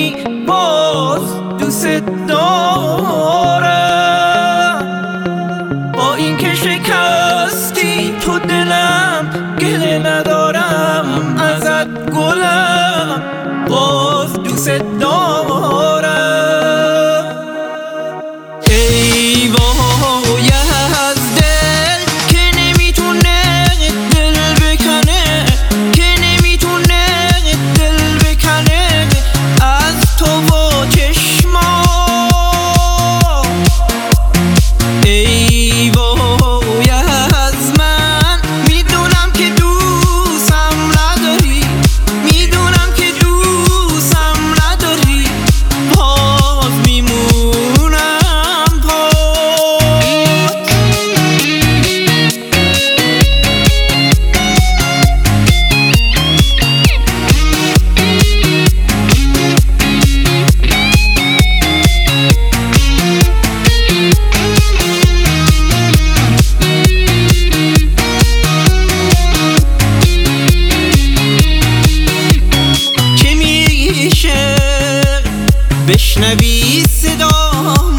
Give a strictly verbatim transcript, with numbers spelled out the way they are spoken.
کنی باز دوست دارم. با این که شکستی تو دلم گله ندارم ازت گلم، باز دوست دارم. ای وای از دل که نمیتونه دل بکنه، که نمیتونه دل بکنه از تو و چشما. ای وای از من میدونم که دوستم نداری، میدونم که دوستم نداری، باز میمونم پاک. چه میشه بشنوی صدا